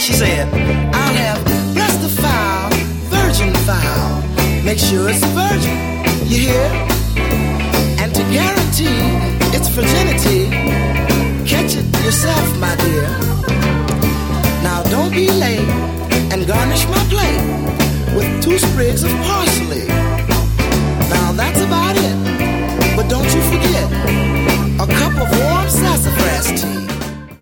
She said, I'll have blessed the fowl, virgin fowl. Make sure it's a virgin, you hear? And to guarantee its virginity, catch it yourself, my dear.